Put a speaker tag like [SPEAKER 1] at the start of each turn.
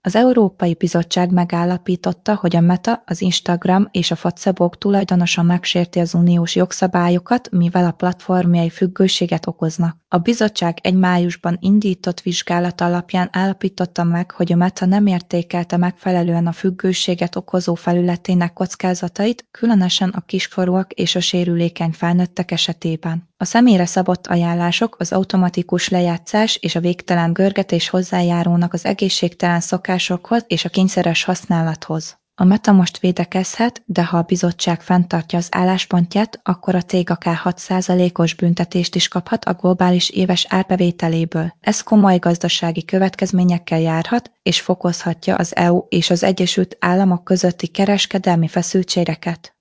[SPEAKER 1] Az Európai Bizottság megállapította, hogy a Meta, az Instagram és a WhatsApp tulajdonosa megsérti az uniós jogszabályokat, mivel a platformjai függőséget okoznak. A bizottság egy májusban indított vizsgálat alapján állapította meg, hogy a Meta nem értékelte megfelelően a függőséget okozó felületének kockázatait, különösen a kiskorúak és a sérülékeny felnőttek esetében. A személyre szabott ajánlások, az automatikus lejátszás és a végtelen görgetés hozzájárulnak az egészségtelen szokásokhoz és a kényszeres használathoz. A Meta most védekezhet, de ha a bizottság fenntartja az álláspontját, akkor a cég akár 6%-os büntetést is kaphat a globális éves árbevételéből. Ez komoly gazdasági következményekkel járhat, és fokozhatja az EU és az Egyesült Államok közötti kereskedelmi feszültségeket.